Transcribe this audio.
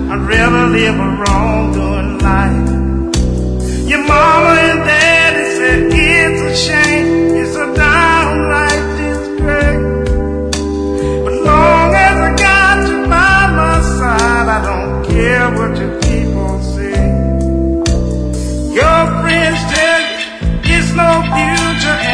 I'd rather live a wrongdoing life. Your mama and daddy said it's a shame, it's a downright disgrace. But long as I got you by my side, I don't care what your people say. Your friends tell you it's no future